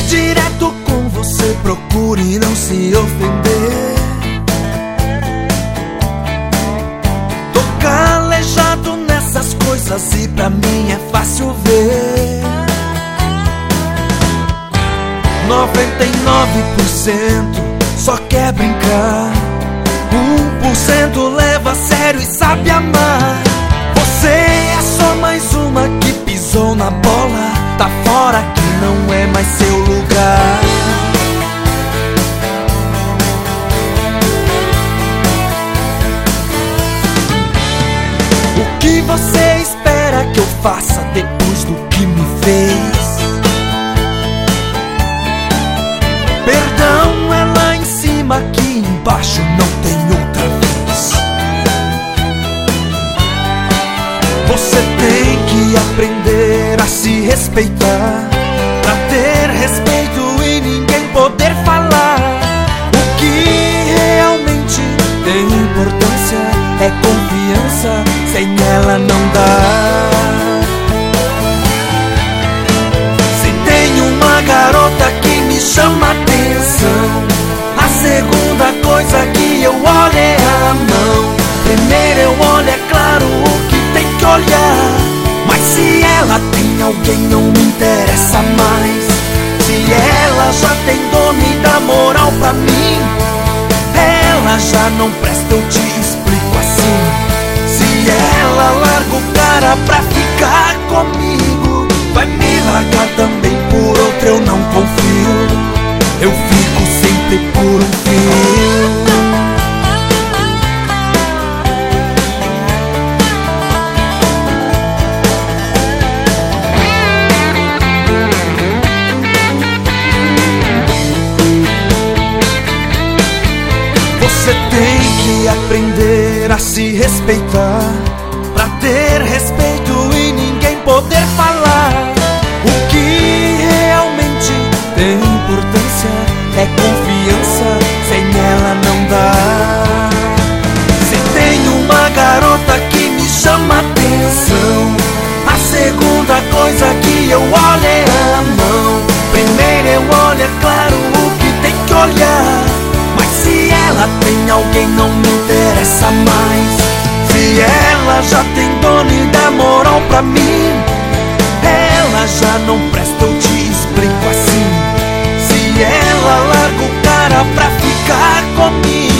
direto com você, procure não se ofender. Tô calejado nessas coisas e pra mim é fácil ver. 99% só quer brincar, 1% leva a sério e sabe amar. Você é só mais uma que pisou na bola, tá fora que não é mais seu lugar. O que você espera que eu faça depois do que me fez? Perdão é lá em cima, aqui embaixo não tem outra vez. Você tem que aprender a se respeitar, pra ter respeito e ninguém poder falar. O que realmente tem importância é confiança, sem ela não dá. Se tem uma garota que me chama atenção, a segunda coisa que eu olho é a mão. Primeiro eu olho, é claro, o que tem que olhar. Mas se ela tem alguém não me interessa mais. Se ela já tem dono e dá moral pra mim, ela já não presta, eu te explico assim. Se ela larga o cara pra ficar comigo, vai me largar também por outro, eu não confio. Eu fico sempre por um fio. Você tem que aprender a se respeitar, pra ter respeito e ninguém poder falar. O que realmente tem importância é confiança, sem ela não dá. Se tem uma garota que me chama atenção, a segunda coisa que eu olho é a mão. Primeiro eu olho, é claro, o que tem que olhar. Mas se ela tem alguém não me interessa mais. Se ela já tem dono e dá moral pra mim, ela já não presta, eu te explico assim. Se ela larga o cara pra ficar comigo,